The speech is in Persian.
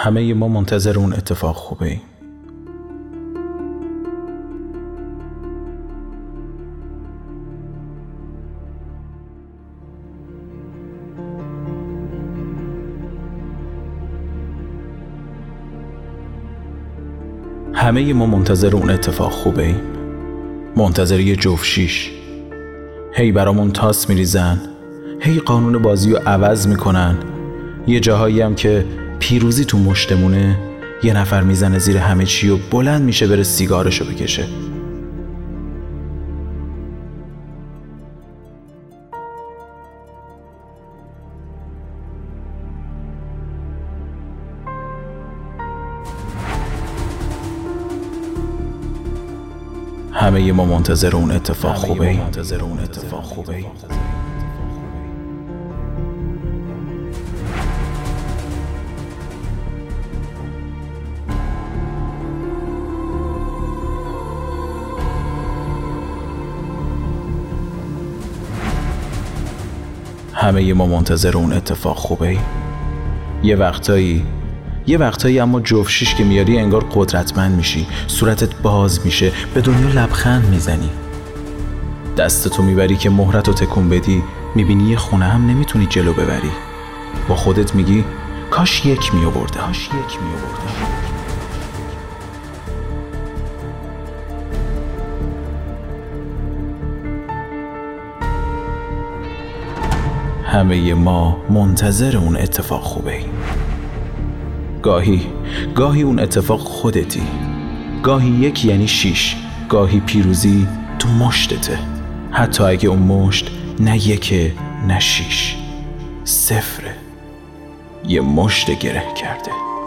همه ما منتظر اون اتفاق خوبه ایم. همه ما منتظر اون اتفاق خوبه ایم. منتظر یه جفت شیش. هی برامون تاس میریزن، هی قانون بازی رو عوض میکنن. یه جاهایی هم که پیروزی تو مشتمونه، یه نفر میزنه زیر همه چی و بلند میشه بره سیگارشو بکشه. همه ما منتظر اون اتفاق خوبه ایم. همه ما منتظر اون اتفاق خوبه ایم. یه وقتایی اما جفت شیش که میاری انگار قدرتمند میشی، صورتت باز میشه، به دنیا لبخند میزنی. دستتو میبری که مهرتو تکون بدی، میبینی یه خونه هم نمیتونی جلو ببری. با خودت میگی کاش یک میآورده. همه ما منتظر اون اتفاق خوبه ایم. گاهی اون اتفاق خودتی، گاهی یک یعنی شیش، گاهی پیروزی تو مشتته. حتی اگه اون مشت نه یکه نه شیش، صفره، یه مشت گره کرده.